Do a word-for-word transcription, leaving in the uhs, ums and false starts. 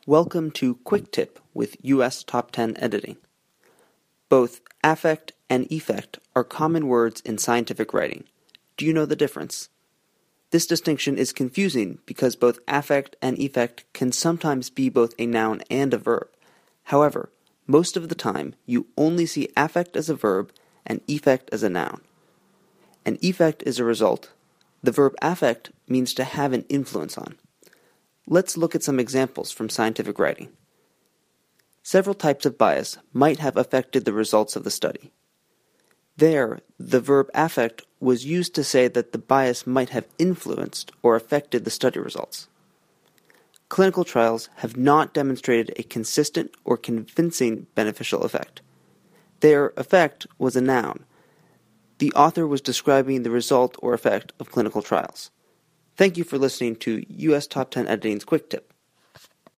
Welcome to Quick Tip with U S Top ten Editing. Both affect and effect are common words in scientific writing. Do you know the difference? This distinction is confusing because both affect and effect can sometimes be both a noun and a verb. However, most of the time you only see affect as a verb and effect as a noun. An effect is a result. The verb affect means to have an influence on. Let's look at some examples from scientific writing. Several types of bias might have affected the results of the study. There, the verb affect was used to say that the bias might have influenced or affected the study results. Clinical trials have not demonstrated a consistent or convincing beneficial effect. Their effect was a noun. The author was describing the result or effect of clinical trials. Thank you for listening to U S Top ten Editing's Quick Tip.